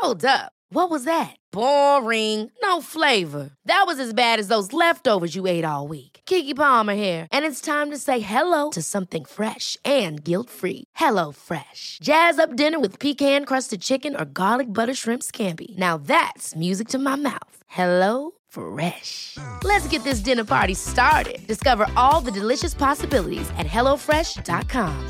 Hold up. What was that? Boring. No flavor. That was as bad as those leftovers you ate all week. Keke Palmer here, and it's time to say hello to something fresh and guilt-free. Hello Fresh. Jazz up dinner with pecan-crusted chicken or garlic butter shrimp scampi. Now that's music to my mouth. Hello Fresh. Let's get this dinner party started. Discover all the delicious possibilities at hellofresh.com.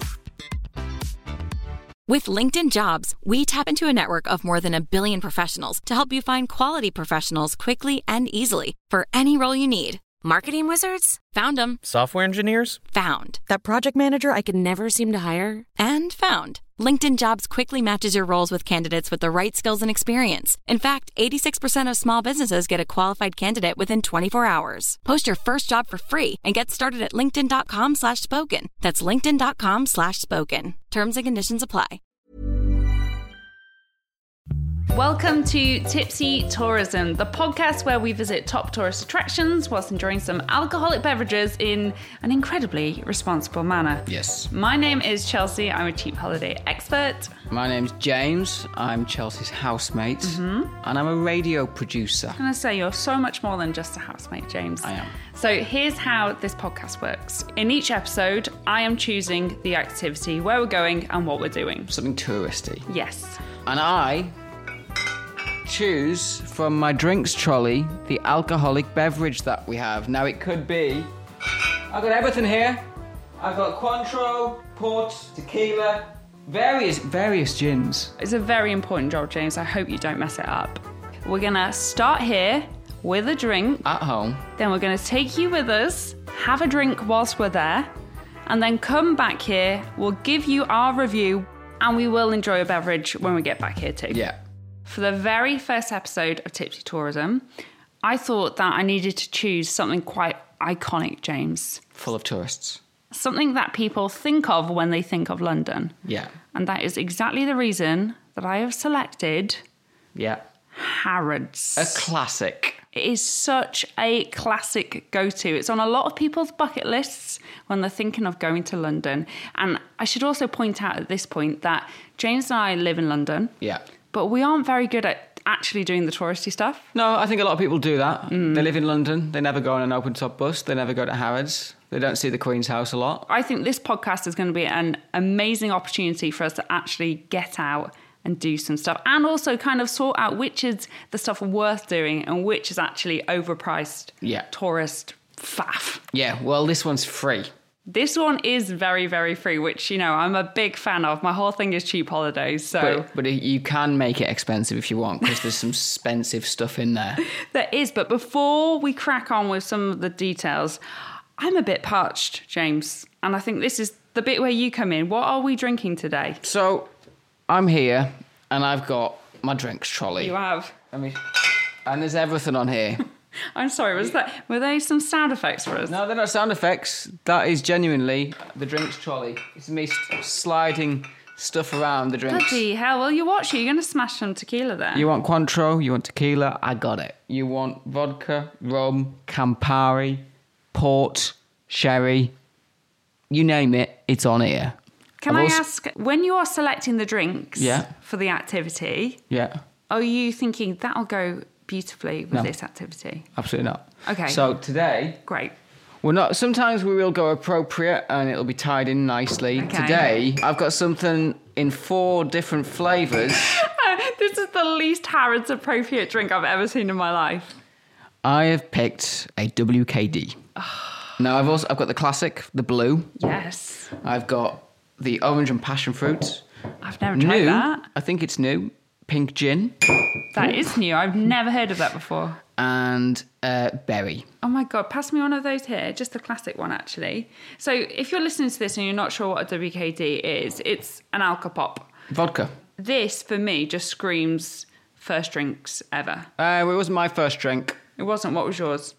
With LinkedIn Jobs, we tap into a network of more than 1 billion professionals to help you find quality professionals quickly and easily for any role you need. Marketing wizards? Found them. Software engineers? Found. That project manager I could never seem to hire? And found. LinkedIn Jobs quickly matches your roles with candidates with the right skills and experience. In fact, 86% of small businesses get a qualified candidate within 24 hours. Post your first job for free and get started at linkedin.com/spoken. That's linkedin.com/spoken. Terms and conditions apply. Welcome to Tipsy Tourism, the podcast where we visit top tourist attractions whilst enjoying some alcoholic beverages in an incredibly responsible manner. Yes. My name is Chelsea. I'm a cheap holiday expert. My name's James. I'm Chelsea's housemate. And I'm a radio producer. I'm going to say you're so much more than just a housemate, James. I am. So here's how this podcast works. In each episode, I am choosing the activity, where we're going and what we're doing. Something touristy. Yes. And I choose from my drinks trolley the alcoholic beverage that we have. Now it could be... I've got everything here. I've got Cointreau, port, tequila, various gins. It's a very important job, James. I hope you don't mess it up. We're going to start here with a drink. At home. Then we're going to take you with us, have a drink whilst we're there, and then come back here. We'll give you our review, and we will enjoy a beverage when we get back here too. Yeah. For the very first episode of Tipsy Tourism, I thought that I needed to choose something quite iconic, James. Full of tourists. Something that people think of when they think of London. Yeah. And that is exactly the reason that I have selected Yeah. Harrods. A classic. It is such a classic go-to. It's on a lot of people's bucket lists when they're thinking of going to London. And I should also point out at this point that James and I live in London. Yeah. But we aren't very good at actually doing the touristy stuff. No, I think a lot of people do that. They live in London. They never go on an open top bus. They never go to Harrods. They don't see the Queen's House a lot. I think this podcast is going to be an amazing opportunity for us to actually get out and do some stuff, and also kind of sort out which is the stuff worth doing and which is actually overpriced tourist faff. Yeah, well, this one's free. This one is very, very free, which, you know, I'm a big fan of. My whole thing is cheap holidays, so... But you can make it expensive if you want, because there's some expensive stuff in there. There is, but before we crack on with some of the details, I'm a bit parched, James, and I think this is the bit where you come in. What are we drinking today? So, I'm here, and I've got my drinks trolley. You have. And there's everything on here. I'm sorry, were they some sound effects for us? No, they're not sound effects. That is genuinely the drinks trolley. It's me sliding stuff around the drinks. Bloody hell, well, you watch it. You're going to smash some tequila there. You want Cointreau, you want tequila, I got it. You want vodka, rum, Campari, port, sherry, you name it, it's on here. Can I ask, when you are selecting the drinks for the activity, are you thinking that'll go beautifully with this activity? Absolutely not. Okay. So today... Great. We're not. Sometimes we will go appropriate and it'll be tied in nicely. Okay. Today, I've got something in 4 different flavours. This is the least Harrods appropriate drink I've ever seen in my life. I have picked a WKD. Now, I've got the classic, the blue. Yes. I've got the orange and passion fruit. I've never tried that. I think it's new. Pink gin. That is new. I've never heard of that before. And berry. Oh my God, pass me one of those here. Just the classic one, actually. So if you're listening to this and you're not sure what a WKD is, it's an alcopop. Vodka. This, for me, just screams first drinks ever. It wasn't my first drink. It wasn't. What was yours?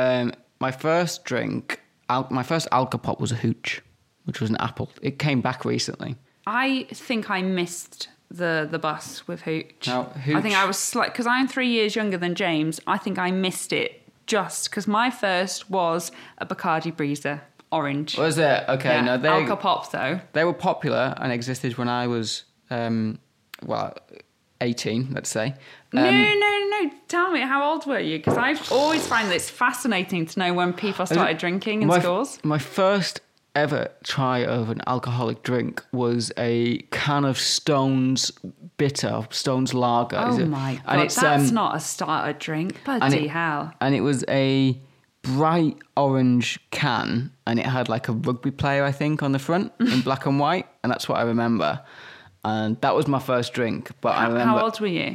My first drink, my first alcopop was a hooch, which was an apple. It came back recently. I think I missed the bus with hooch. Now, hooch. I think I was because I'm 3 years younger than James. I think I missed it just because my first was a Bacardi Breezer orange. Was it? Okay, yeah. no, Alcopop though. They were popular and existed when I was, 18, let's say. No. Tell me, how old were you? Because I always find this fascinating to know when people started drinking in schools. My first ever try of an alcoholic drink was a can of Stone's Bitter, Stone's Lager. Oh my God, that's not a starter drink. Bloody hell. And it was a bright orange can, and it had like a rugby player, I think, on the front in black and white, and that's what I remember. And that was my first drink. But I remember. How old were you?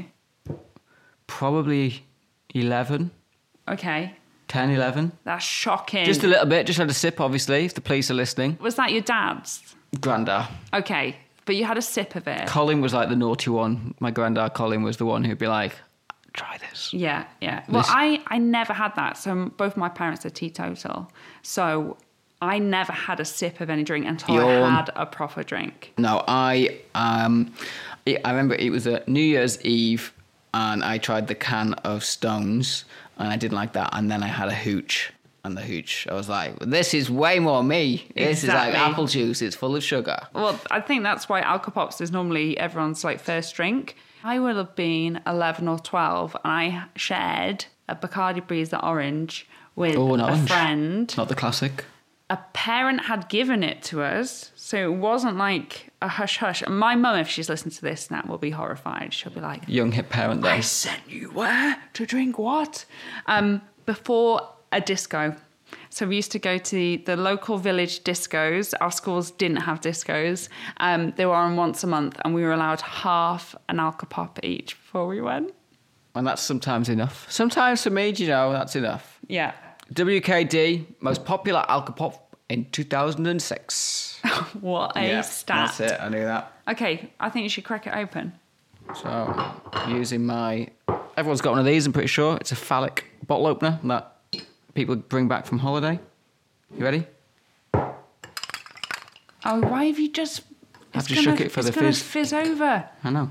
Probably 11. Okay. 10, 11. That's shocking. Just a little bit, just had a sip, obviously, if the police are listening. Was that your dad's? Grandad. Okay, but you had a sip of it. Colin was like the naughty one. My granddad, Colin, was the one who'd be like, try this. Yeah. Well, I never had that. So both my parents are teetotal. So I never had a sip of any drink until I had a proper drink. No, I remember it was a New Year's Eve, and I tried the can of Stones, and I didn't like that. And then I had a hooch, and the hooch, I was like, this is way more me. This is like apple juice. It's full of sugar. Well, I think that's why Alka-Pops is normally everyone's like first drink. I would have been 11 or 12, and I shared a Bacardi Breezer Orange with a friend. Not the classic. A parent had given it to us, so it wasn't like a hush-hush. And my mum, if she's listened to this now, will be horrified. She'll be like... Young hip parent there. I sent you where? To drink what? Before a disco. So we used to go to the local village discos. Our schools didn't have discos. They were on once a month, and we were allowed half an Alka-Pop each before we went. And that's sometimes enough. Sometimes for me, that's enough. Yeah. WKD, most popular Alka-Pop in 2006. What a stat. That's it, I knew that. Okay, I think you should crack it open. So, using my... Everyone's got one of these, I'm pretty sure. It's a phallic bottle opener that people bring back from holiday. You ready? Oh, why have you just... I've just shook it for the fizz. It's going to fizz over. I know.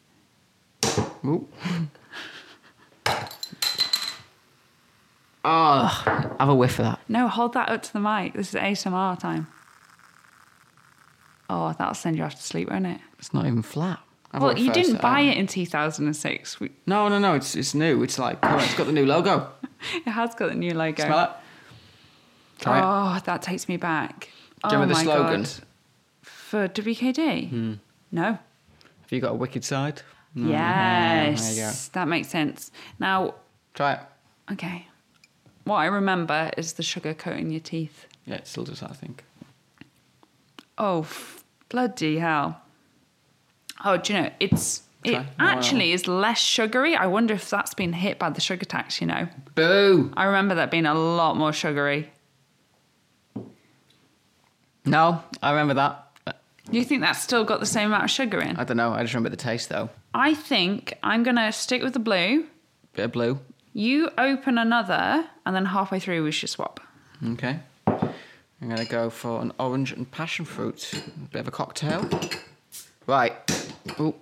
Ooh. Oh, have a whiff of that. No, hold that up to the mic. This is ASMR time. Oh, that'll send you off to sleep, won't it? It's not even flat. Well, you didn't buy it in 2006. No. It's new. It's like, it's got the new logo. It has got the new logo. Smell it? Try it. That takes me back. Do you remember the slogan? God. For WKD? No. Have you got a wicked side? Yes. There you go. That makes sense. Now... Try it. Okay. What I remember is the sugar coating your teeth. Yeah, it still does that, I think. Oh, bloody hell. Oh, do you know, it actually is less sugary. I wonder if that's been hit by the sugar tax, Boo! I remember that being a lot more sugary. No, I remember that. You think that's still got the same amount of sugar in? I don't know, I just remember the taste, though. I think I'm going to stick with the blue. Bit of blue. You open another, and then halfway through we should swap. Okay. I'm going to go for an orange and passion fruit. A bit of a cocktail. Right. Ooh.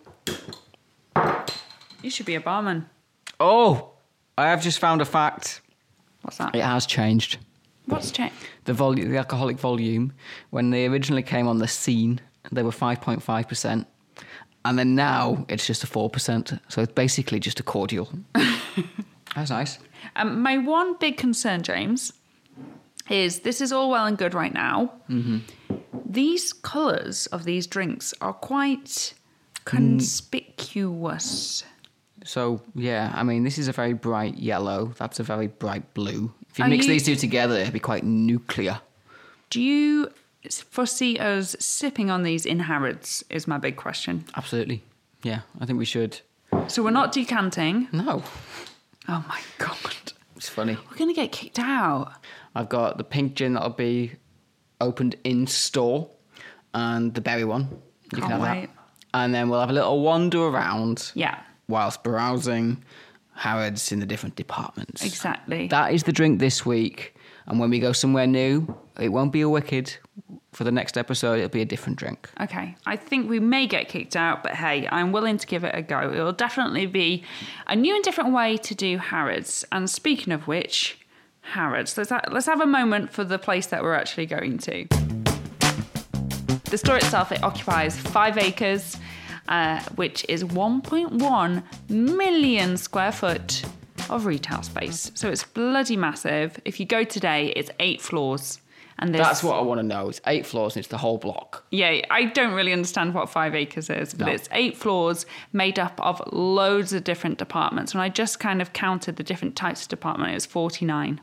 You should be a barman. Oh! I have just found a fact. What's that? It has changed. What's changed? The alcoholic volume, when they originally came on the scene, they were 5.5%. And then now it's just a 4%. So it's basically just a cordial. That's nice. My one big concern, James, is this is all well and good right now. Mm-hmm. These colours of these drinks are quite conspicuous. So, yeah, I mean, this is a very bright yellow. That's a very bright blue. If you mix these two together, it'd be quite nuclear. Do you foresee us sipping on these in Harrods, is my big question. Absolutely. Yeah, I think we should. So we're not decanting? No. Oh, my God. It's funny. We're going to get kicked out. I've got the pink gin that'll be opened in store and the berry one. You can have that. And then we'll have a little wander around. Yeah. Whilst browsing Harrods in the different departments. Exactly. That is the drink this week. And when we go somewhere new, it won't be a Wicked. For the next episode, it'll be a different drink. Okay. I think we may get kicked out, but hey, I'm willing to give it a go. It'll definitely be a new and different way to do Harrods. And speaking of which, Harrods. Let's have a moment for the place that we're actually going to. The store itself, it occupies 5 acres. which is 1.1 million square foot of retail space. So it's bloody massive. If you go today, it's 8 floors. And That's what I want to know. It's 8 floors and it's the whole block. Yeah, I don't really understand what 5 acres is, but it's 8 floors made up of loads of different departments. When I just kind of counted the different types of department, it was 49.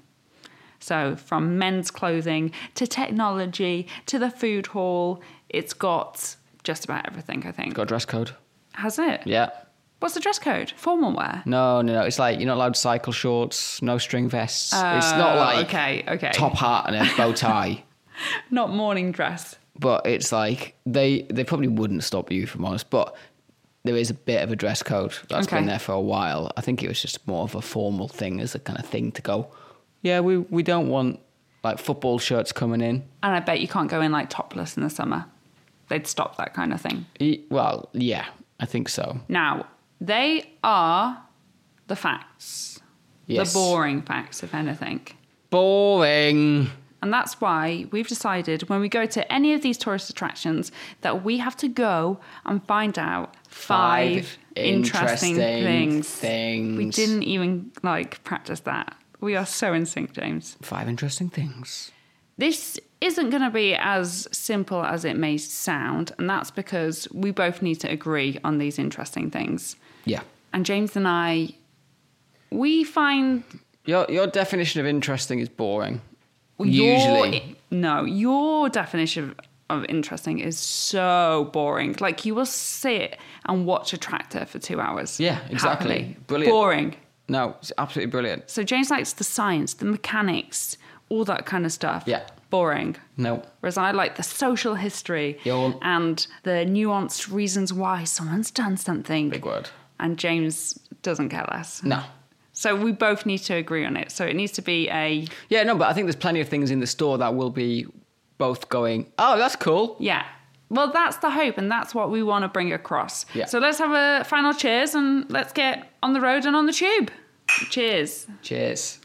So from men's clothing to technology to the food hall, it's got just about everything, I think. Got a dress code. Has it? Yeah. What's the dress code? Formal wear? No. It's like you're not allowed cycle shorts, no string vests. It's not like okay. top hat and a bow tie. Not morning dress. But it's like they probably wouldn't stop you, if I'm honest. But there is a bit of a dress code that's been there for a while. I think it was just more of a formal thing as a kind of thing to go, yeah, we don't want like football shirts coming in. And I bet you can't go in like topless in the summer. They'd stop that kind of thing. Well, yeah, I think so. Now, they are the facts. Yes. The boring facts, if anything. Boring. And that's why we've decided when we go to any of these tourist attractions that we have to go and find out 5 interesting things. We didn't even practice that. We are so in sync, James. 5 interesting things. This isn't going to be as simple as it may sound, and that's because we both need to agree on these interesting things. Yeah. And James and I, we find... Your definition of interesting is boring. Usually. Your definition of interesting is so boring. Like, you will sit and watch a tractor for 2 hours. Yeah, exactly. Happily. Brilliant. Boring. No, it's absolutely brilliant. So James likes the science, the mechanics, all that kind of stuff. Yeah. Boring. No. Whereas I like the social history and the nuanced reasons why someone's done something. Big word. And James doesn't care less. No. So we both need to agree on it. So it needs to be a... Yeah, no, but I think there's plenty of things in the store that will be both going, oh, that's cool. Yeah. Well, that's the hope, and that's what we want to bring across. Yeah. So let's have a final cheers, and let's get on the road and on the tube. Cheers. Cheers.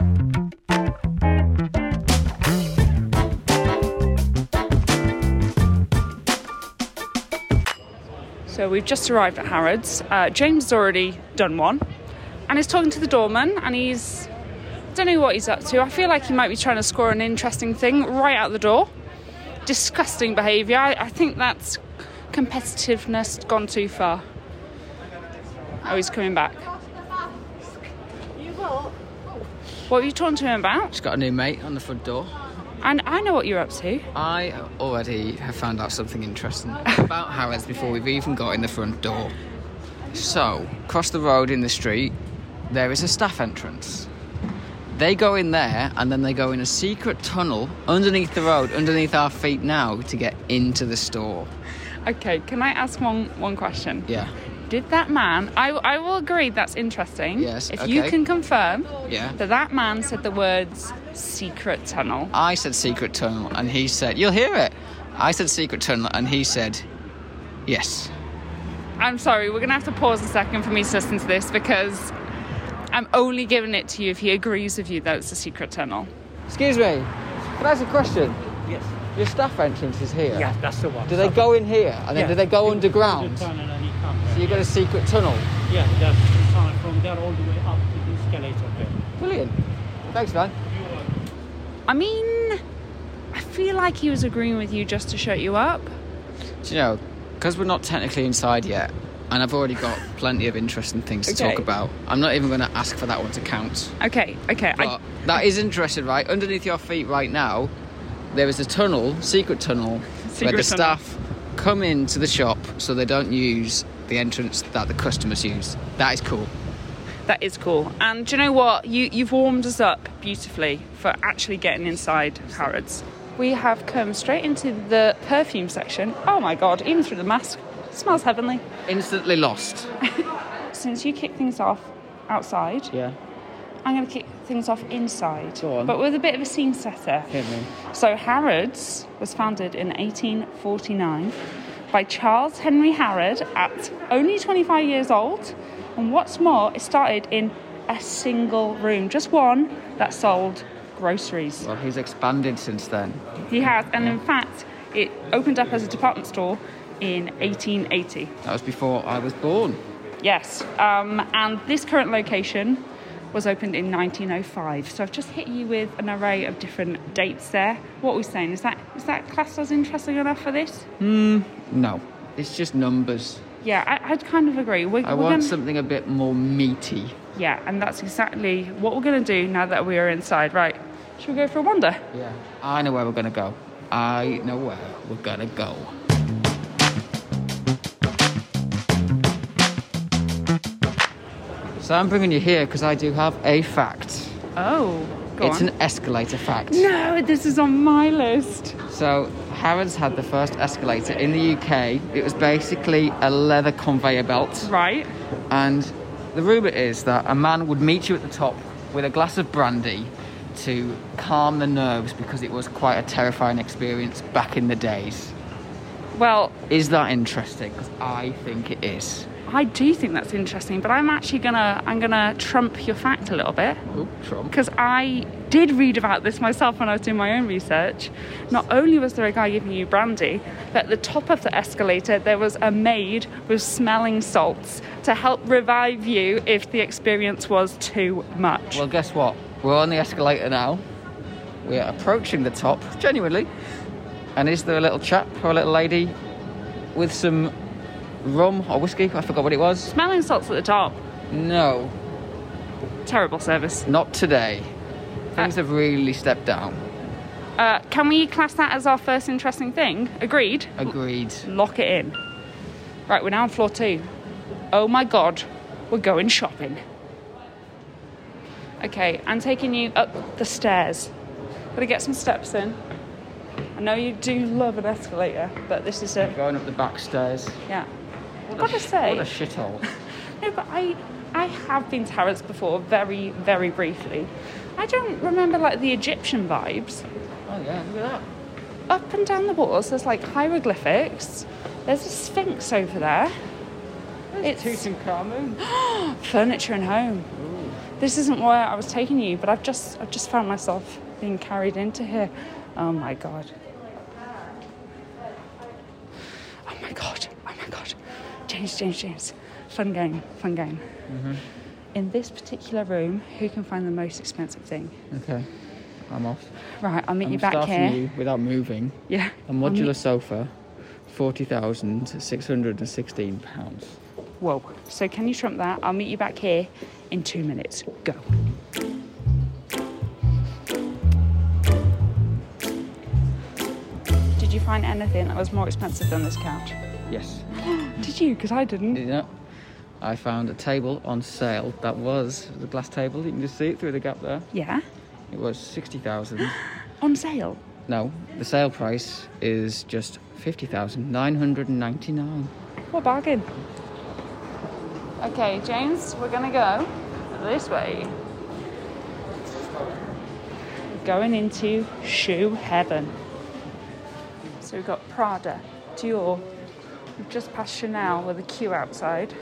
So we've just arrived at Harrods. James has already done one, and he's talking to the doorman, and I don't know what he's up to. I feel like he might be trying to score an interesting thing right out the door. Disgusting behaviour. I think that's competitiveness gone too far. Oh, he's coming back. What were you talking to him about? Just got a new mate on the front door. And I know what you're up to. I already have found out something interesting about Harrods before we've even got in the front door. So, across the road in the street, there is a staff entrance. They go in there, and then they go in a secret tunnel underneath the road, underneath our feet now, to get into the store. Okay, can I ask one question? Yeah. Did that man... I will agree that's interesting. Yes, If okay. you can confirm that man said the words secret tunnel. I said secret tunnel, and he said... You'll hear it. I said secret tunnel, and he said yes. I'm sorry, we're going to have to pause a second for me to listen to this, because I'm only giving it to you if he agrees with you that it's a secret tunnel. Excuse me. Can I ask a question? Yes. Your staff entrance is here. Yeah, that's the one. Do they go in here, and then do they go underground? The tunnel and he comes. So you've got a secret tunnel. Yeah, that's the tunnel from there all the way up to the escalator there. Brilliant. Thanks, man. I mean, I feel like he was agreeing with you just to shut you up. Do you know, because we're not technically inside yet, and I've already got plenty of interesting things to talk about, I'm not even going to ask for that one to count. Okay. But that is interesting, right? Underneath your feet right now, there is a tunnel, secret tunnel, where the staff come into the shop so they don't use the entrance that the customers use. That is cool. That is cool. And do you know what? You've warmed us up beautifully for actually getting inside Harrods. We have come straight into the perfume section. Oh my God, even through the mask. It smells heavenly. Instantly lost. Since you kick things off outside, Yeah. I'm going to kick things off inside. Go on. But with a bit of a scene setter. Hit me. So Harrods was founded in 1849 by Charles Henry Harrod at only 25 years old. And what's more, it started in a single room, just one, that sold groceries. Well, he's expanded since then. He has, and in fact, it opened up as a department store in 1880. That was before I was born. Yes, and this current location was opened in 1905. So I've just hit you with an array of different dates there. What are we saying? Is that classed as interesting enough for this? No, it's just numbers. Yeah, I'd kind of agree. I want something a bit more meaty. Yeah, and that's exactly what we're going to do now that we are inside. Right, should we go for a wander? Yeah, I know where we're going to go. I know where we're going to go. So I'm bringing you here because I do have a fact. Oh, go It's on. an escalator fact. No, this is on my list. So Harrods had the first escalator in the UK. It was basically a leather conveyor belt. Right. And the rumour is that a man would meet you at the top with a glass of brandy to calm the nerves because it was quite a terrifying experience back in the days. Well, Is that interesting? Because I think it is. I do think that's interesting, but I'm actually gonna trump your fact a little bit. Oh, Trump. Because I did read about this myself when I was doing my own research. Not only was there a guy giving you brandy, but at the top of the escalator there was a maid with smelling salts to help revive you if the experience was too much. Well, guess what? We're on the escalator now. We are approaching the top, genuinely. And is there a little chap or a little lady with some rum or whiskey? I forgot what it was. Smelling salts at the top. No, Terrible service. not today. Things have really stepped down. Can we class that as our first interesting thing? Agreed? Agreed. Lock it in. Right, we're now on floor 2. Oh my god, we're going shopping. Okay, I'm taking you up the stairs. Gotta get some steps in. I know you do love an escalator, but this is a... Going up the back stairs. Yeah. I've got to say... What a shithole. No, but I have been to Harrods before, very, very briefly. I don't remember, like, the Egyptian vibes. Oh yeah, look at that. Up and down the walls, there's, like, hieroglyphics. There's a sphinx over there. It's Tutankhamun. furniture and home. Ooh. This isn't where I was taking you, but I've just found myself being carried into here. Oh my god. Oh my god. Oh my god. James. Fun game. Mm-hmm. In this particular room, who can find the most expensive thing? Okay, I'm off. Right, I'll meet I'm you back starting here. you without moving. Yeah. A modular sofa, £40,616. Whoa. So can you trump that? I'll meet you back here in 2 minutes. Go. Did you find anything that was more expensive than this couch? Yes. Did you? Because I didn't. You know, I found a table on sale that was the glass table. You can just see it through the gap there. Yeah. It was 60,000. On sale. No, the sale price is just 50,999. What bargain. Okay, James, we're going to go this way. Going into shoe heaven. So we've got Prada, Dior. We've just passed Chanel with a queue outside.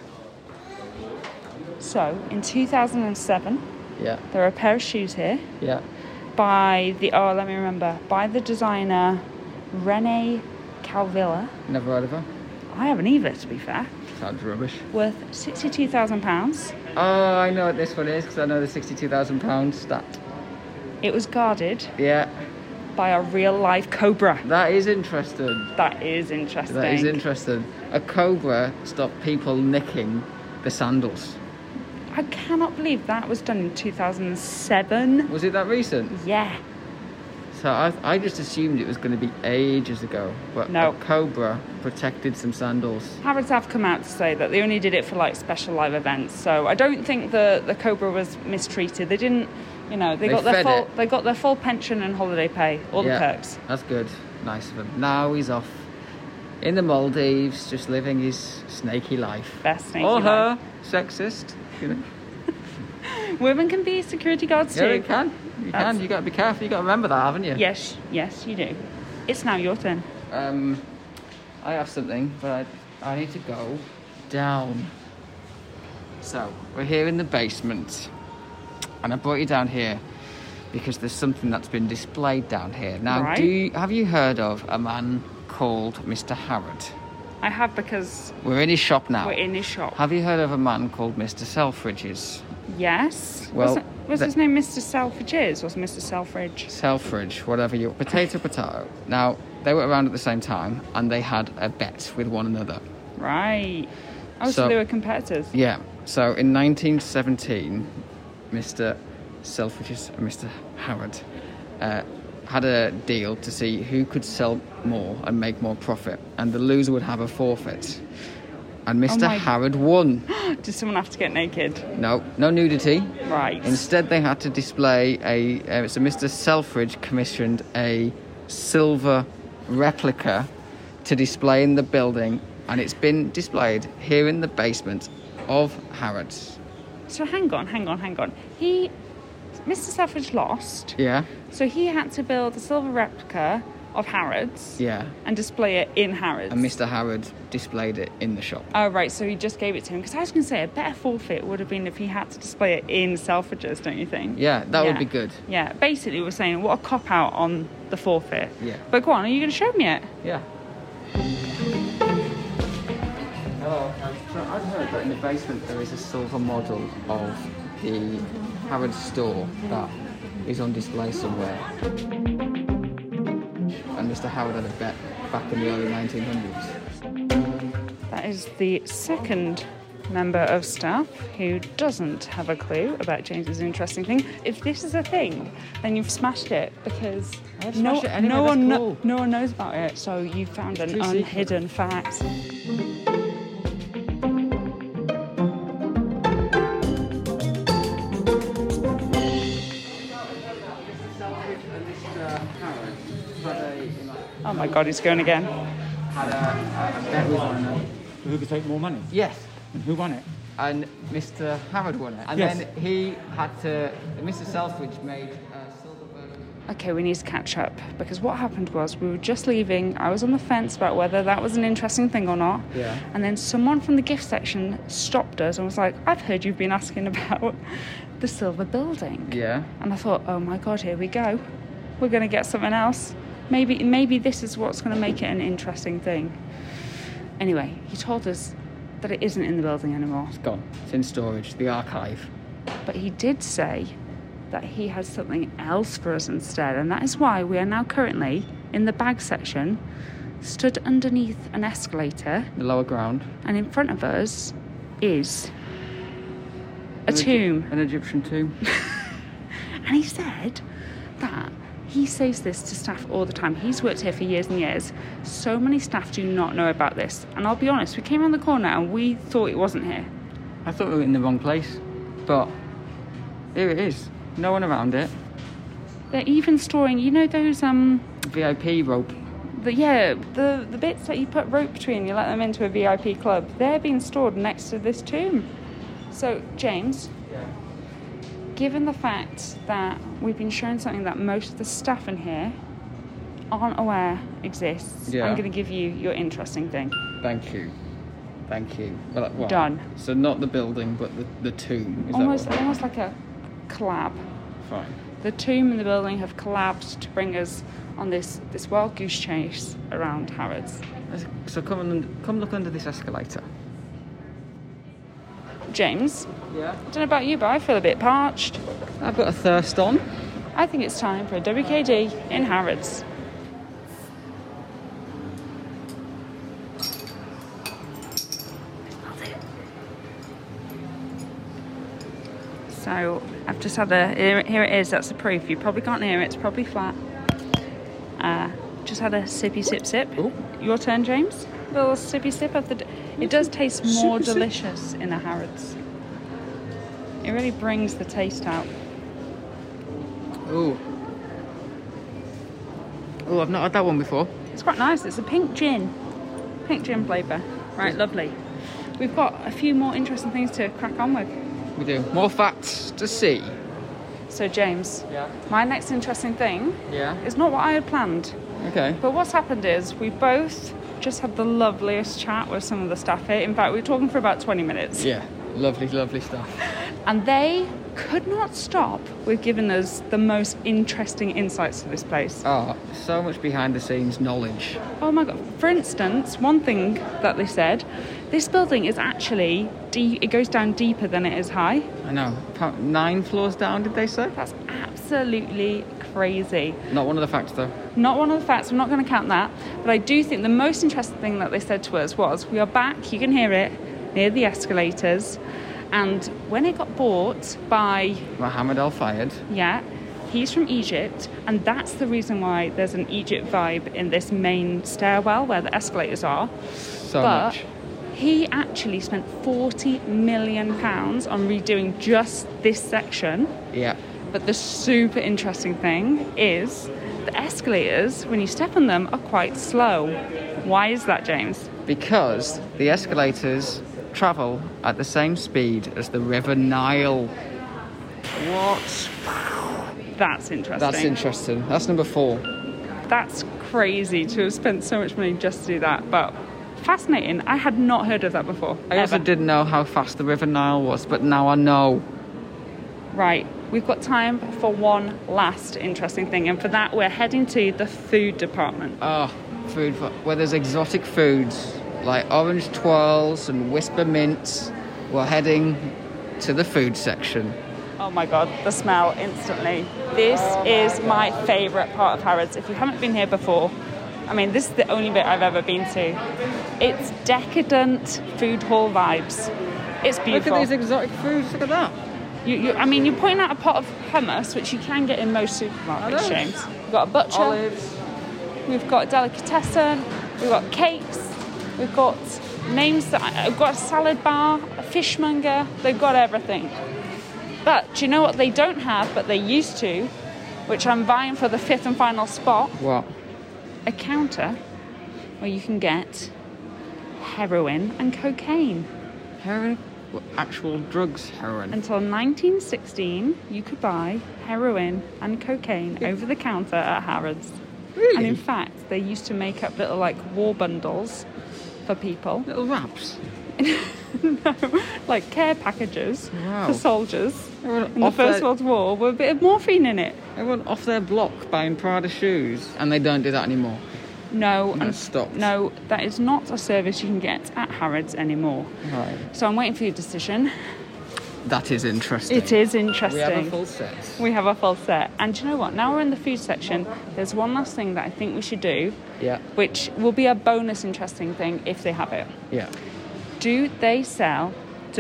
So, in 2007, Yeah, there are a pair of shoes here yeah. by the designer René Calvilla. Never heard of her. I haven't either, to be fair. Sounds rubbish. Worth £62,000. Oh, I know what this one is because I know the £62,000 stat. It was guarded Yeah, by a real-life cobra. that is interesting. That is interesting. That is interesting. A cobra stopped people nicking the sandals. I cannot believe that was done in 2007. Was it that recent? Yeah. So I just assumed it was going to be ages ago. But No. a cobra protected some sandals. Harrods have come out to say that they only did it for like special live events. So I don't think the cobra was mistreated. They didn't, they got their fed full it. they got their full pension and holiday pay, all the perks. That's good. Nice of him. Now he's off in the Maldives, just living his snaky life. Best snaky Or her. life. Sexist. You know. Women can be security guards Yeah, too. they can. You can. You got to be careful. You got to remember that, haven't you? Yes, you do. It's now your turn. I have something, but I need to go down. So we're here in the basement, and I brought you down here because there's something that's been displayed down here. Now, Right. have you heard of a man called Mr. Harrod? I have, because We're in his shop now. we're in his shop. Have you heard of a man called Mr. Selfridges? Yes. Well, was his name Mr. Selfridges? Was Mr. Selfridge? Selfridge, whatever you... Potato. Now, they were around at the same time, and they had a bet with one another. Right. Oh, so they were competitors. Yeah. So in 1917, Mr. Selfridges and Mr. Howard had a deal to see who could sell more and make more profit, and the loser would have a forfeit. And Mr. Howard won. Did someone have to get naked? No nudity. Right. Instead, they had to display so Mr. Selfridge commissioned a silver replica to display in the building, and it's been displayed here in the basement of Harrods. So hang on. Mr. Selfridge lost. Yeah. So he had to build a silver replica of Harrods. Yeah. And display it in Harrods. And Mr. Howard displayed it in the shop. Oh, right. So he just gave it to him. Because I was going to say, a better forfeit would have been if he had to display it in Selfridges, don't you think? Yeah, that would be good. Yeah. Basically, we're saying, what a cop-out on the forfeit. Yeah. But go on, are you going to show me it? Yeah. Hello. So I've heard that in the basement there is a silver model of the Harrods store that is on display somewhere. And Mr. Howard had a bet back in the early 1900s. That is the second member of staff who doesn't have a clue about James's interesting thing. If this is a thing, then you've smashed it, because no one knows about it. So you found an unhidden fact. Oh my God, he's going again. Had a bet with one another. Who could take more money? Yes. And who won it? And Mr. Howard won it. And Yes. then he had to... Mr. Selfridge made a silver version. Okay, we need to catch up, because what happened was we were just leaving. I was on the fence about whether that was an interesting thing or not. Yeah. And then someone from the gift section stopped us and was like, I've heard you've been asking about the silver building. Yeah. And I thought, oh my God, here we go. We're going to get something else. Maybe this is what's going to make it an interesting thing. Anyway, he told us that it isn't in the building anymore. It's gone. It's in storage, the archive. But he did say that he has something else for us instead, and that is why we are now currently in the bag section, stood underneath an escalator, The lower ground. and in front of us is a tomb. An Egyptian tomb. And he said that he says this to staff all the time. He's worked here for years and years. So many staff do not know about this. And I'll be honest, we came around the corner and we thought it wasn't here. I thought we were in the wrong place, but here it is. No one around it. They're even storing, you know those, VIP rope. the bits that you put rope between, you let them into a VIP club. They're being stored next to this tomb. So, James, given the fact that we've been shown something that most of the staff in here aren't aware exists, Yeah. I'm going to give you your interesting thing. Thank you. Well, what? Done. So not the building, but the tomb. Is Almost like a collab. Fine. The tomb and the building have collabed to bring us on this wild goose chase around Harrods. So come look under this escalator. James, Yeah. I don't know about you, but I feel a bit parched. I've got a thirst on. I think it's time for a WKD in Harrods. So I've just had here it is, that's the proof. You probably can't hear it, it's probably flat. Just had a sippy sip. Ooh. Your turn, James. A little sippy sip of the... It does taste more delicious in a Harrods. It really brings the taste out. Ooh, I've not had that one before. It's quite nice. It's a pink gin flavour. Right, lovely. We've got a few more interesting things to crack on with. We do. More facts to see. So, James, Yeah. my next interesting thing Yeah. is not what I had planned. Okay. But what's happened is we both just had the loveliest chat with some of the staff here. In fact, we were talking for about 20 minutes. Yeah. Lovely stuff. And they could not stop with giving us the most interesting insights to this place. Oh, so much behind the scenes knowledge. Oh my God. For instance, one thing that they said, this building is actually deep, it goes down deeper than it is high. I know. 9 floors down, did they say? That's absolutely crazy. Not one of the facts, though. Not one of the facts, I'm not going to count that. But I do think the most interesting thing that they said to us was, we are back, you can hear it, near the escalators. And when it got bought by... Mohammed Al Fayed. Yeah, he's from Egypt. And that's the reason why there's an Egypt vibe in this main stairwell where the escalators are. So much. He actually spent £40 million on redoing just this section. Yeah. But the super interesting thing is the escalators, when you step on them, are quite slow. Why is that, James? Because the escalators travel at the same speed as the River Nile. What? That's interesting. That's interesting. That's number 4. That's crazy to have spent so much money just to do that. But fascinating. I had not heard of that before. I also didn't know how fast the River Nile was, but now I know. Right. We've got time for one last interesting thing. And for that, we're heading to the food department. Oh, food. Where there's exotic foods like orange twirls and whisper mints. We're heading to the food section. Oh my God, the smell instantly. This is my favourite part of Harrods. If you haven't been here before, I mean, this is the only bit I've ever been to. It's decadent food hall vibes. It's beautiful. Look at these exotic foods, look at that. I mean, you're pointing out a pot of hummus, which you can get in most supermarkets, James. We've got a butcher. Olives. We've got a delicatessen. We've got cakes. We've got names that I've got a salad bar, a fishmonger. They've got everything. But do you know what they don't have, but they used to, which I'm vying for the 5th and final spot? What? A counter where you can get heroin and cocaine. Heroin? What, actual drugs, heroin? Until 1916, you could buy heroin and cocaine over the counter at Harrods. Really? And in fact, they used to make up little like war bundles for people. Little wraps? No, like care packages for soldiers Everyone in the off First their- World War with a bit of morphine in it. Everyone off their block buying Prada shoes, and they don't do that anymore. No, And it's stopped. No, that is not a service you can get at Harrods anymore. Right. So I'm waiting for your decision. That is interesting. It is interesting. We have a full set. We have a full set. And do you know what? Now we're in the food section, there's one last thing that I think we should do, Yeah. which will be a bonus interesting thing if they have it. Yeah. Do they sell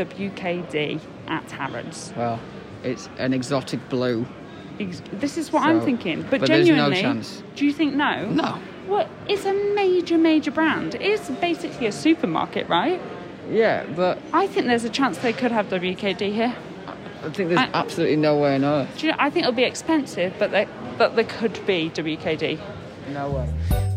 WKD at Harrods? Well, it's an exotic blue. This is what I'm So- thinking. But there's no genuinely, chance. do you think no? No. Well, it's a major brand. It's basically a supermarket, right? Yeah, but I think there's a chance they could have WKD here. I think there's absolutely no way on earth. Do you know, I think it'll be expensive, but there could be WKD. No way.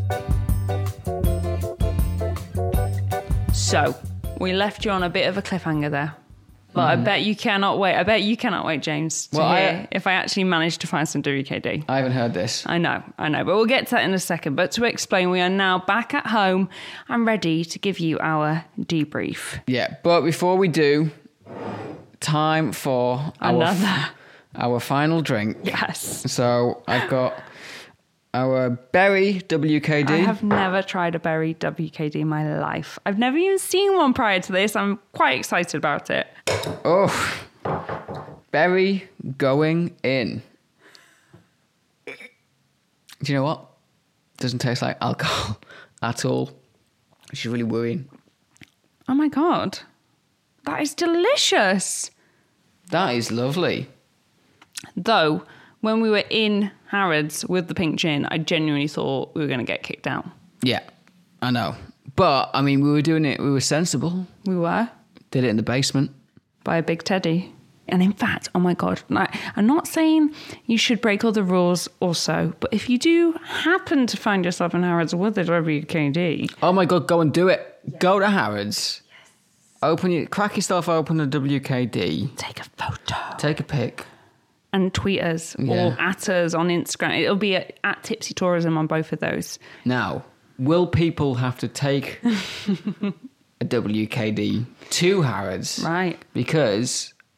So, we left you on a bit of a cliffhanger there. But I bet you cannot wait. I bet you cannot wait, James, to hear if I actually manage to find some WKD. I haven't heard this. I know. But we'll get to that in a second. But to explain, we are now back at home and ready to give you our debrief. Yeah, but before we do, time for our final drink. Yes. So I've got our berry WKD. I have never tried a berry WKD in my life. I've never even seen one prior to this. I'm quite excited about it. Oh, berry going in. Do you know what? Doesn't taste like alcohol at all. Which is really worrying. Oh my God. That is delicious. That is lovely. Though, when we were in Harrods with the pink gin, I genuinely thought we were going to get kicked out. Yeah, I know. But, I mean, we were doing it, we were sensible. We were. Did it in the basement. By a big teddy. And in fact, oh my God, I'm not saying you should break all the rules also, but if you do happen to find yourself in Harrods with a WKD... Oh my God, go and do it. Yes. Go to Harrods. Yes. Crack yourself open a WKD. Take a photo. Take a pic. And tweet us or at us on Instagram. It'll be at Tipsy Tourism on both of those. Now, will people have to take a WKD to Harrods? Right. Because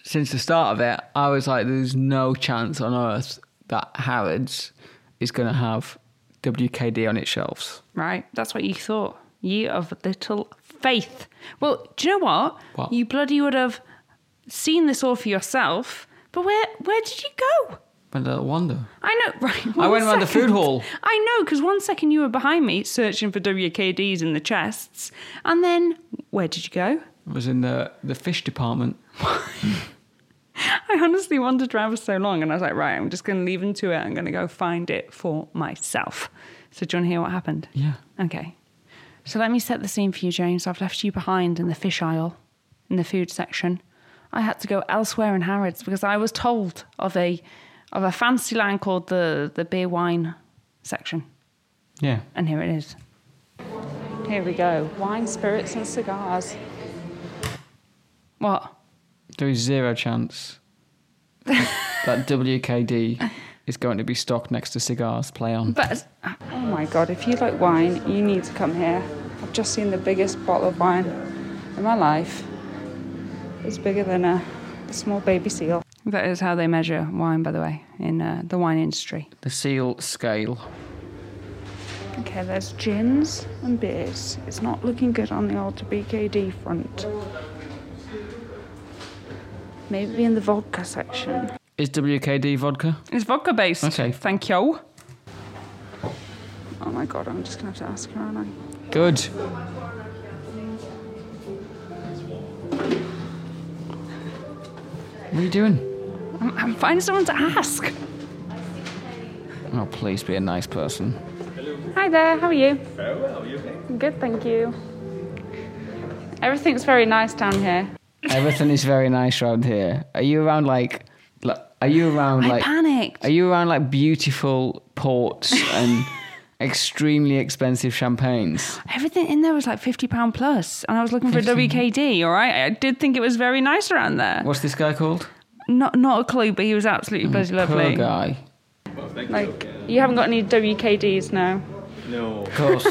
since the start of it, I was like, there's no chance on earth that Harrods is going to have WKD on its shelves. Right, that's what you thought. You of little faith. Well, do you know what? What? You bloody would have seen this all for yourself. But where did you go? Went to Wonder. I know, right. I went around the food hall. I know, because 1 second you were behind me searching for WKDs in the chests. And then, where did you go? I was in the fish department. I honestly wandered around for so long, and I was like, right, I'm just going to leave him to it. I'm going to go find it for myself. So do you want to hear what happened? Yeah. Okay. So let me set the scene for you, James. I've left you behind in the fish aisle, in the food section. I had to go elsewhere in Harrods because I was told of a fancy line called the beer wine section. Yeah. And here it is. Here we go. Wine, spirits and cigars. What? There is zero chance that WKD is going to be stocked next to cigars. Play on. But, oh my God, if you like wine, you need to come here. I've just seen the biggest bottle of wine in my life. It's bigger than a small baby seal. That is how they measure wine, by the way, in the wine industry. The seal scale. Okay, there's gins and beers. It's not looking good on the old WKD front. Maybe in the vodka section. Is WKD vodka? It's vodka based. Okay. Thank you. Oh my God, I'm just going to have to ask her, aren't I? Good. What are you doing? I'm finding someone to ask. Oh, please be a nice person. Hi there, how are you? Very well, are you okay? Good, thank you. Everything's very nice down here. Everything is very nice around here. Are you around like I panicked. Are you around like beautiful ports and extremely expensive champagnes? Everything in there was like £50 plus, and I was looking for a WKD, all right? I did think it was very nice around there. What's this guy called? Not a clue, but he was absolutely bloody lovely. Poor guy. Like, you haven't got any WKDs now? No. Of course.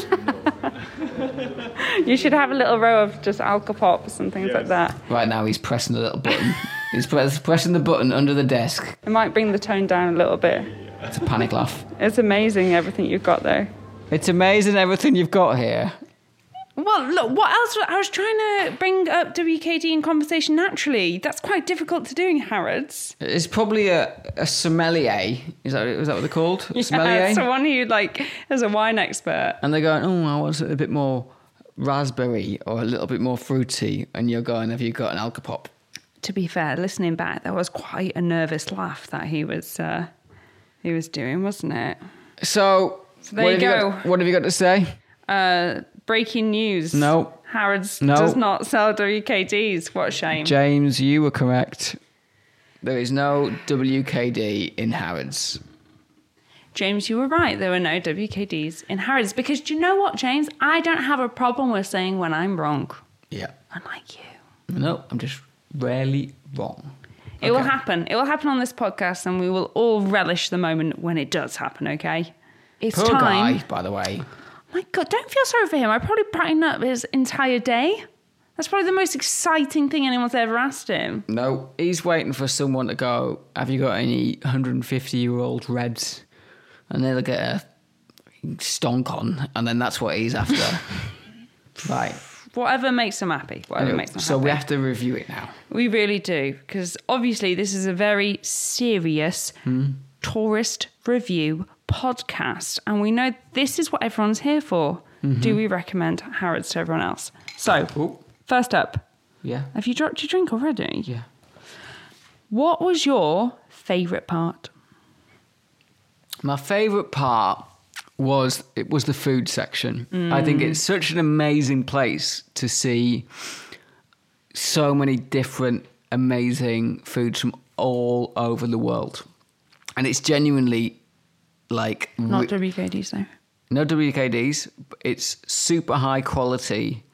You should have a little row of just Alka-Pops and things like that. Right now he's pressing a little button. He's pressing the button under the desk. It might bring the tone down a little bit. It's a panic laugh. It's amazing everything you've got there. It's amazing everything you've got here. Well, look, what else? I was trying to bring up WKD in conversation naturally. That's quite difficult to do in Harrods. It's probably a sommelier. Is that what they're called? A sommelier? Yeah, someone who, like, is a wine expert. And they're going, oh, I want a bit more raspberry or a little bit more fruity. And you're going, have you got an Alka-Pop? To be fair, listening back, there was quite a nervous laugh that he was doing, wasn't it? So there you go. What have you got to say? Breaking news. No. Harrods does not sell WKDs. What a shame. James, you were correct. There is no WKD in Harrods. James, you were right. There were no WKDs in Harrods. Because do you know what, James? I don't have a problem with saying when I'm wrong. Yeah. Unlike you. No, I'm just rarely wrong. It will happen. It will happen on this podcast, and we will all relish the moment when it does happen, okay? It's Poor time. guy, by the way. My God, don't feel sorry for him. I probably brightened up his entire day. That's probably the most exciting thing anyone's ever asked him. No, he's waiting for someone to go, have you got any 150-year-old Reds? And they'll get a stonk on, and then that's what he's after. Right. Whatever makes him happy. So we have to review it now. We really do, because obviously this is a very serious tourist review podcast, and we know this is what everyone's here for. Mm-hmm. Do we recommend Harrods to everyone else? So, First up. Yeah. Have you dropped your drink already? Yeah. What was your favourite part? My favourite part was the food section. I think it's such an amazing place to see so many different amazing foods from all over the world. And it's genuinely like... Not WKDs though. No WKDs. It's super high quality,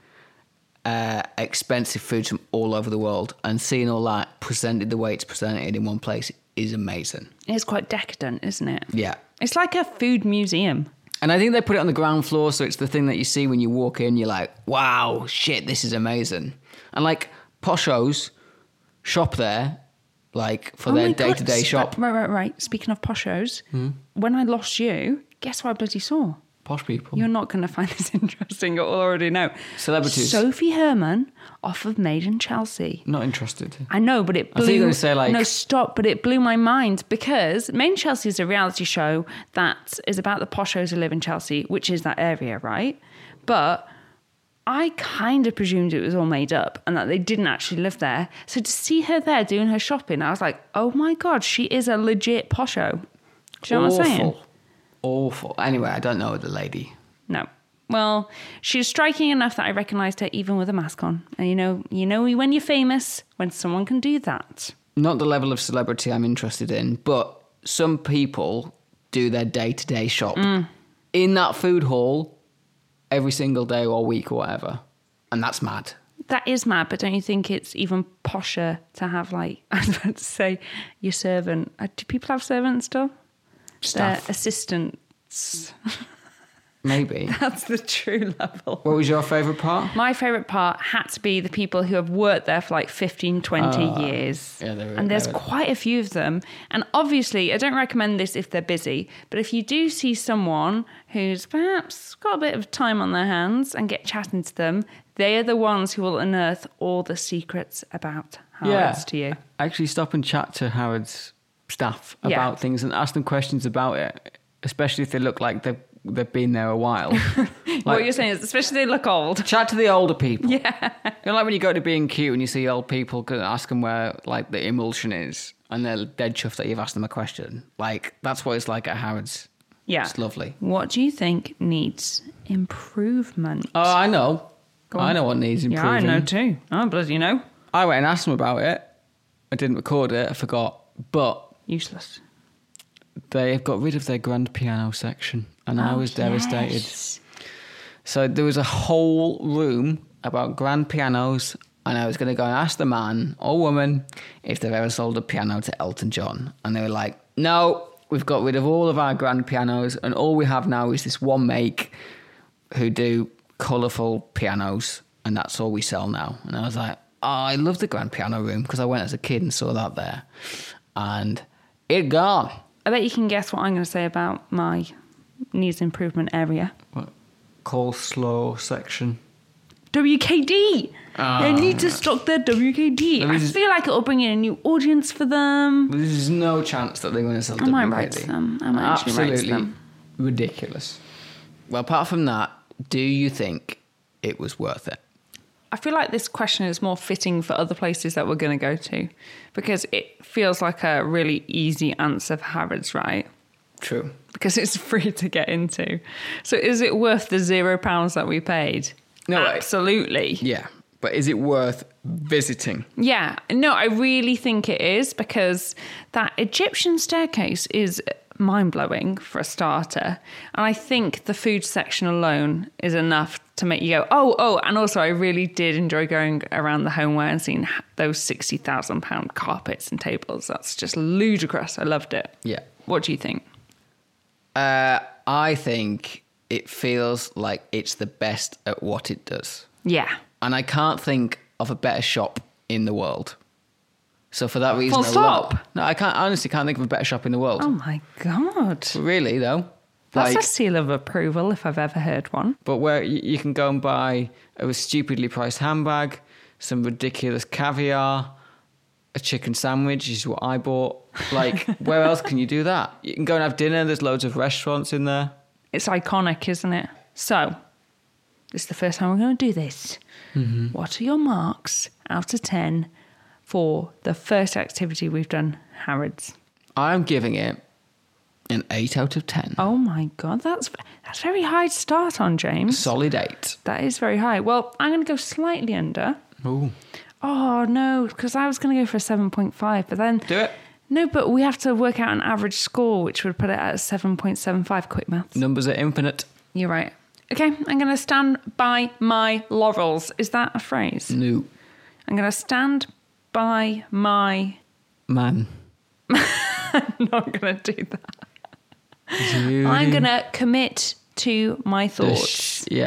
expensive foods from all over the world. And seeing all that presented the way it's presented in one place is amazing. It's quite decadent, isn't it? Yeah. It's like a food museum. And I think they put it on the ground floor, so it's the thing that you see when you walk in. You're like, wow, shit, this is amazing. And like Poshos shop there, like for Oh their my God, day-to-day shop. Right. Speaking of poshos, when I lost you, guess what I bloody saw? Posh people. You're not going to find this interesting. You'll already know. Celebrities. Sophie Herman off of Made in Chelsea. Not interested. I know, but it blew... I thought you were going to say like... No, stop. But it blew my mind because Made in Chelsea is a reality show that is about the poshos who live in Chelsea, which is that area, right? But I kind of presumed it was all made up and that they didn't actually live there. So to see her there doing her shopping, I was like, oh my God, she is a legit posho. Do you know what I'm saying? Awful. Anyway, I don't know the lady. No. Well, she was striking enough that I recognised her even with a mask on. And you know when you're famous, when someone can do that. Not the level of celebrity I'm interested in, but some people do their day-to-day shop in that food hall every single day or week or whatever. And that's mad. That is mad, but don't you think it's even posher to have, like, I was about to say, your servant. Do people have servants still? Staff. Their assistants. Maybe. That's the true level. What was your favourite part? My favourite part had to be the people who have worked there for like 15, 20 years. Yeah, and there's quite a few of them. And obviously, I don't recommend this if they're busy, but if you do see someone who's perhaps got a bit of time on their hands and get chatting to them, they are the ones who will unearth all the secrets about Harrods to you. Actually stop and chat to Harrods staff about things and ask them questions about it, especially if they look like they've been there a while. What you're saying is, especially they look old. Chat to the older people. Yeah. You know, like when you go to B&Q and you see old people, ask them where like the emulsion is, and they're dead chuffed that you've asked them a question. Like that's what it's like at Harrods. Yeah. It's lovely. What do you think needs improvement? Oh, I know. Go on. I know what needs improving. Yeah, I know too. I bloody know. I went and asked them about it. I didn't record it. I forgot. But Useless. they've got rid of their grand piano section, and I was devastated. Yes. So there was a whole room about grand pianos, and I was going to go and ask the man or woman if they've ever sold a piano to Elton John. And they were like, no, we've got rid of all of our grand pianos, and all we have now is this one make who do colourful pianos, and that's all we sell now. And I was like, oh, I love the grand piano room, because I went as a kid and saw that there. And it gone. I bet you can guess what I'm going to say about my needs improvement area. What? Coleslaw section. WKD! They need to stock their WKD. I feel like it'll bring in a new audience for them. There's no chance that they're going to sell WKD. I might write to them. I might actually write to them. Ridiculous. Well, apart from that, do you think it was worth it? I feel like this question is more fitting for other places that we're going to go to, because it feels like a really easy answer for Harrods, right? True. Because it's free to get into. So is it worth the £0 that we paid? No, absolutely. Yeah, but is it worth visiting? Yeah, no, I really think it is, because that Egyptian staircase is mind-blowing for a starter. And I think the food section alone is enough to make you go, oh, and also I really did enjoy going around the homeware and seeing those £60,000 carpets and tables. That's just ludicrous. I loved it. Yeah. What do you think? I think it feels like it's the best at what it does. Yeah. And I can't think of a better shop in the world. So for that reason Full stop. No, I honestly can't think of a better shop in the world. Oh my God. Really, though. That's a seal of approval if I've ever heard one. But where you can go and buy a stupidly priced handbag, some ridiculous caviar, a chicken sandwich is what I bought. Like, where else can you do that? You can go and have dinner. There's loads of restaurants in there. It's iconic, isn't it? So, this is the first time we're going to do this. Mm-hmm. What are your marks out of 10 for the first activity we've done, Harrods? I'm giving it an 8 out of 10. Oh my God, that's very high to start on, James. Solid 8. That is very high. Well, I'm going to go slightly under. Ooh. Oh no, because I was going to go for a 7.5, but then... Do it. No, but we have to work out an average score, which would put it at 7.75, quick maths. Numbers are infinite. You're right. Okay, I'm going to stand by my laurels. Is that a phrase? No. I'm going to stand by my... Man. I'm not going to do that. I'm going to commit to my thoughts. Yeah.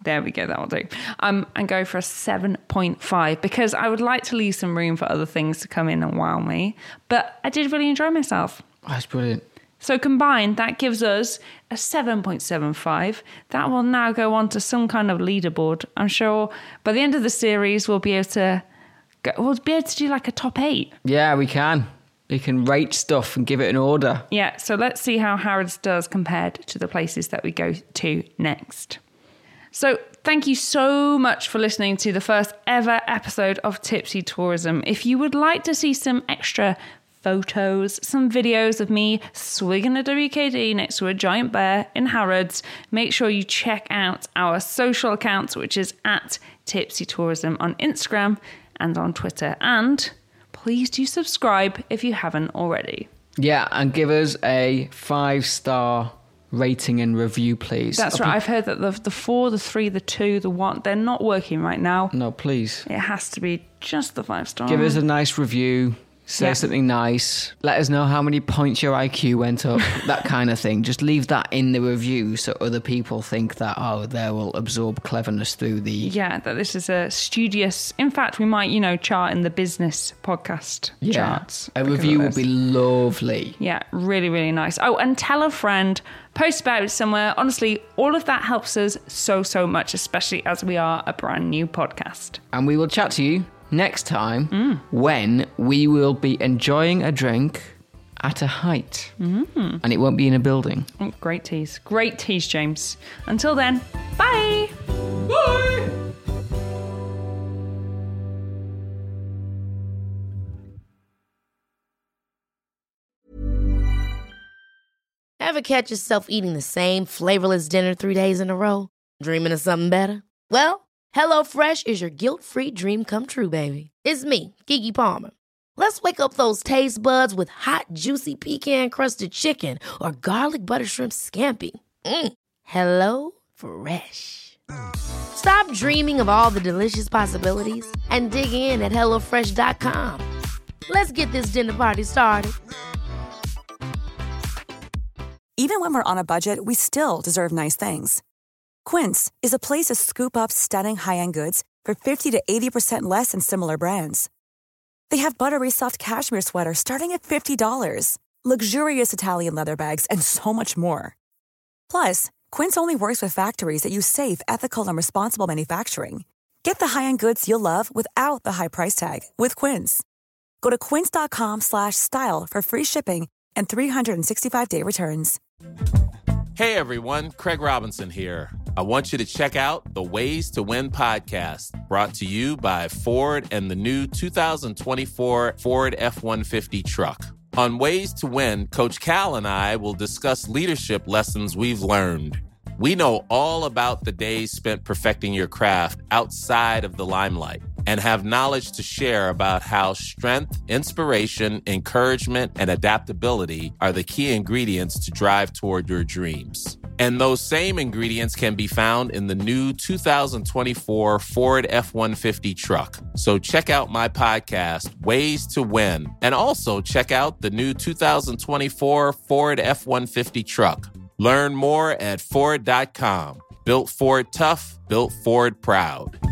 There we go, that'll do. And go for a 7.5 because I would like to leave some room for other things to come in and wow me. But I did really enjoy myself. That's brilliant. So combined, that gives us a 7.75. That will now go on to some kind of leaderboard. I'm sure by the end of the series, we'll be able to do like a top 8. Yeah, we can. We can rate stuff and give it an order. Yeah, so let's see how Harrods does compared to the places that we go to next. So thank you so much for listening to the first ever episode of Tipsy Tourism. If you would like to see some extra photos, some videos of me swigging a WKD next to a giant bear in Harrods, make sure you check out our social accounts, which is at Tipsy Tourism on Instagram and on Twitter. And please do subscribe if you haven't already. Yeah, and give us a 5-star rating and review, please. That's right. I've heard that the 4, the 3, the 2, the 1, they're not working right now. No, please. It has to be just the 5-star. Give us a nice review. Say something nice. Let us know how many points your IQ went up. That kind of thing. Just leave that in the review so other people think that, they will absorb cleverness through the... Yeah, that this is a studious... In fact, we might, chart in the business podcast charts. A review would be lovely. Yeah, really, really nice. Oh, and tell a friend, post about it somewhere. Honestly, all of that helps us so, so much, especially as we are a brand new podcast. And we will chat to you next time when we will be enjoying a drink at a height. And it won't be in a building. Oh, great tease. Great tease, James. Until then, bye! Bye! Ever catch yourself eating the same flavorless dinner 3 days in a row? Dreaming of something better? Well, HelloFresh is your guilt-free dream come true, baby. It's me, Keke Palmer. Let's wake up those taste buds with hot, juicy pecan-crusted chicken or garlic butter shrimp scampi. Hello Fresh. Stop dreaming of all the delicious possibilities and dig in at HelloFresh.com. Let's get this dinner party started. Even when we're on a budget, we still deserve nice things. Quince is a place to scoop up stunning high-end goods for 50 to 80% less than similar brands. They have buttery soft cashmere sweaters starting at $50, luxurious Italian leather bags, and so much more. Plus, Quince only works with factories that use safe, ethical, and responsible manufacturing. Get the high-end goods you'll love without the high price tag with Quince. Go to quince.com/style for free shipping and 365-day returns. Hey everyone, Craig Robinson here. I want you to check out the Ways to Win podcast, brought to you by Ford and the new 2024 Ford F-150 truck. On Ways to Win, Coach Cal and I will discuss leadership lessons we've learned. We know all about the days spent perfecting your craft outside of the limelight and have knowledge to share about how strength, inspiration, encouragement, and adaptability are the key ingredients to drive toward your dreams. And those same ingredients can be found in the new 2024 Ford F-150 truck. So check out my podcast, Ways to Win, and also check out the new 2024 Ford F-150 truck. Learn more at Ford.com. Built Ford tough, built Ford proud.